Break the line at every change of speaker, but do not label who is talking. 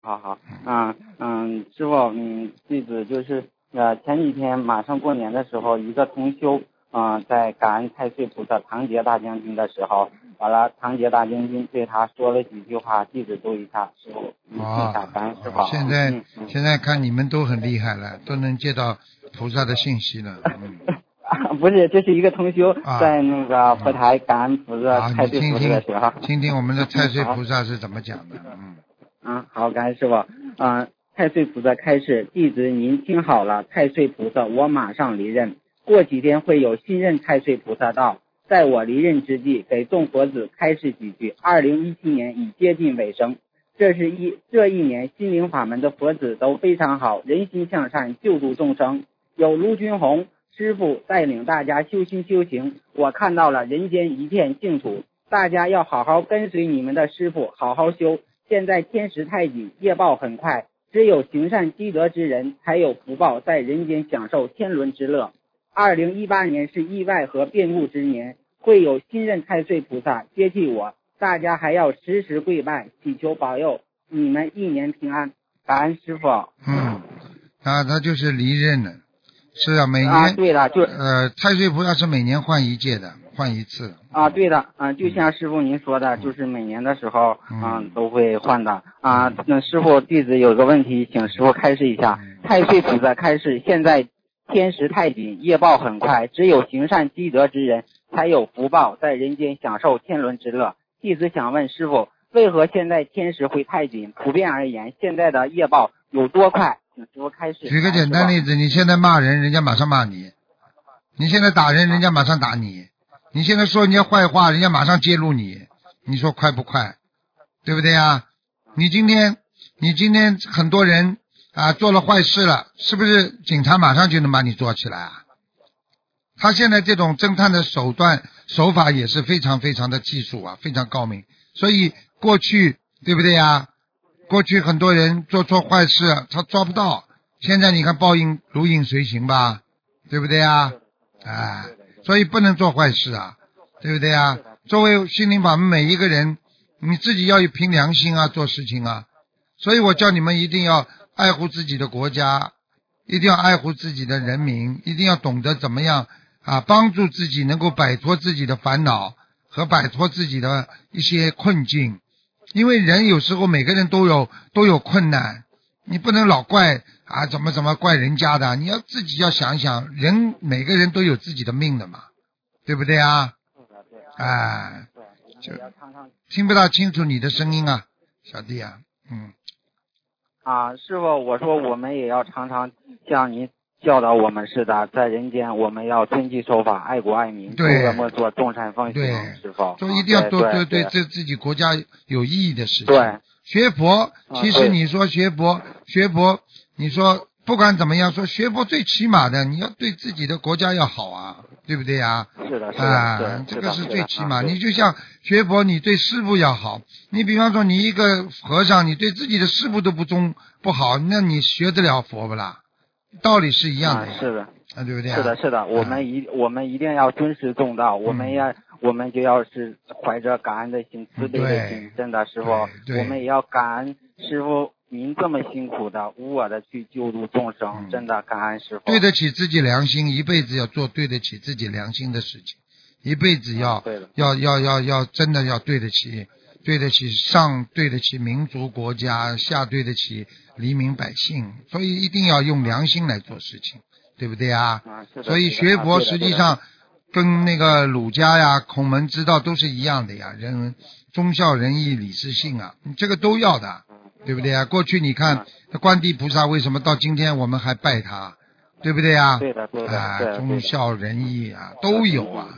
好，师傅，弟子就是前几天马上过年的时候，一个同修在感恩太岁菩萨唐杰大将军的时候，完了唐杰大将军对他说了几句话，弟子读一下，师傅记一下，感恩师傅。
现在看你们都很厉害了，都能接到菩萨的信息了。
不是，这是一个同修在那个佛台感恩菩萨太岁菩萨的时候，
听听我们的太岁菩萨是怎么讲的。
好，感恩师傅。太岁菩萨开示，弟子您听好了，太岁菩萨我马上离任，过几天会有新任太岁菩萨到，在我离任之际，给众佛子开示几句。2017年已接近尾声，这一年心灵法门的佛子都非常好，人心向善，救度众生。有卢军宏师父带领大家修心修行，我看到了人间一片净土，大家要好好跟随你们的师父，好好修。现在天时太紧，业报很快，只有行善积德之人才有福报，在人间享受天伦之乐。2018年是意外和变故之年，会有新任太岁菩萨接替我，大家还要时时跪拜，祈求保佑你们一年平安。感恩师父。
他就是离任了。是啊，每年
对的，
太岁菩萨是每年换一届的，换一次。
对的，就像师傅您说的，就是每年的时候，都会换的。那师傅弟子有个问题，请师傅开示一下。太岁菩萨开示，现在天时太紧，业报很快，只有行善积德之人才有福报，在人间享受天伦之乐。弟子想问师傅，为何现在天时会太紧？普遍而言，现在的业报有多快？请师傅开示。
举个简单例子，你现在骂人，人家马上骂你；你现在打人，人家马上打你；你现在说人家坏话，人家马上揭露你。你说快不快？对不对呀？你今天很多人做了坏事了，是不是警察马上就能把你抓起来啊？他现在这种侦探的手法也是非常非常的技术非常高明。所以过去对不对呀？过去很多人做错坏事他抓不到，现在你看报应如影随形吧，对不对呀？所以不能做坏事对不对呀？作为心灵法门每一个人，你自己要有凭良心做事情所以我叫你们一定要爱护自己的国家，一定要爱护自己的人民，一定要懂得怎么样帮助自己能够摆脱自己的烦恼和摆脱自己的一些困境。因为人有时候每个人都有困难，你不能老怪怎么怪人家的，你要自己要想想，每个人都有自己的命的嘛，对不对就听不大清楚你的声音小弟
师傅，我说我们也要常常像您教导我们似的，在人间我们要遵纪守法，爱国爱民，诸恶莫作，众善奉行，师傅
就一定要多对自己国家有意义的事情。对，学佛其实你说学佛你说不管怎么样，说学佛最起码的你要对自己的国家要好对不对
是的，
这个是最起码。你就像学佛，你对师父要好，你比方说你一个和尚，你对自己的师父都不好，那你学得了佛不啦？道理是一样的
是的
对不对
是的，我们一定要尊师重道，我们就要是怀着感恩的心，慈悲的心，真的师傅，我们也要感恩师傅您这么辛苦的无我的去救度众生，真的感恩师傅。
对得起自己良心，一辈子要做对得起自己良心的事情，一辈子要真的要对得起上，对得起民族国家，下对得起黎民百姓，所以一定要用良心来做事情，对不对所以学佛实际上跟那个儒家孔门之道都是一样的忠孝仁义礼智信这个都要的，对不对过去你看观地菩萨为什么到今天我们还拜他，对不对
对的
忠孝仁义都有